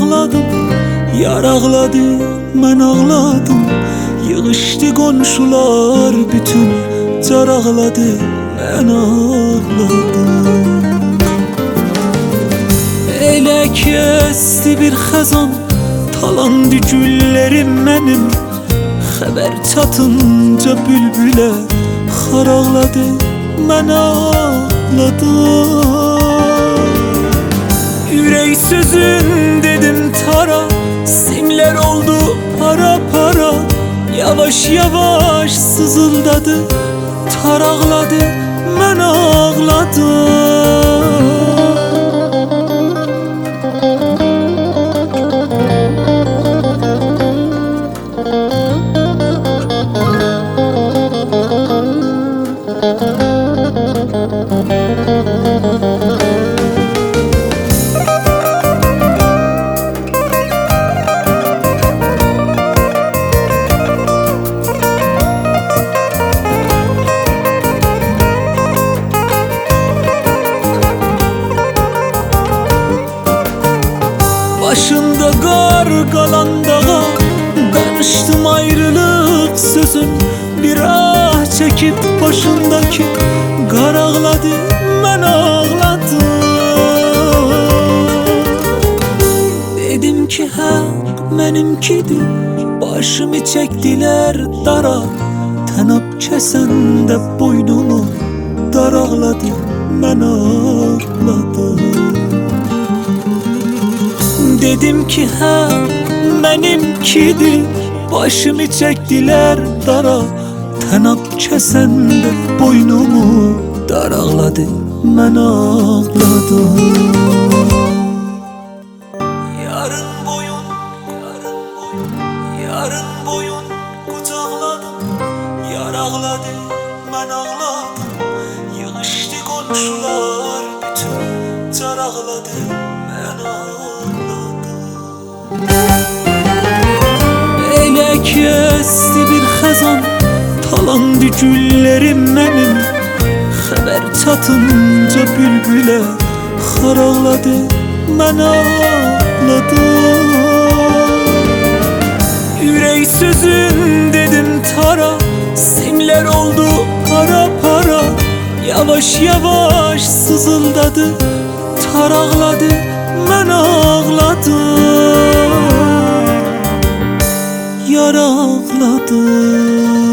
ağladım, yar ağladı, mən ağladım. Yığışdı qonşular bütün, car ağladı, mən ağladım. Elə kəsdi bir xəzan, talandı güllərim mənim. Xəbər çatınca bülbülə xar ağladı, mən ağladım. Ürək sözün dedim tara, simlər oldu para para. Yavaş yavaş sızıldadı, tar ağladı, mən ağladım. Başında qar qalan dağa danışdım ayrılık sözün. Bir ah çekip başındaki qar ağladı, mən ağladım. Dedim ki hak mənimkidir, başımı çəkdilər dara. Tənab kəsəndə boynumu dar ağladı, mən ağladım. Dedim ki hak mənimkidir, başımı çəkdilər dara. Tənab kəsəndə boynumu dar ağladı, mən ağladım. Yarın boyun, yarın boyun, yarın boyun qucaqladım, yar ağladı, mən ağladım. Yığışdı qonşular bütün, car ağladı, mən ağladım. Elə kəsdi bir xəzan, talandı güllərim mənim. Xəbər çatınca bülbülə xar ağladı, mən ağladım. Ürək sözün dedim tara, simlər oldu para para. Yavaş yavaş sızıldadı, tar ağladı, mən ağladım. Yar ağladım.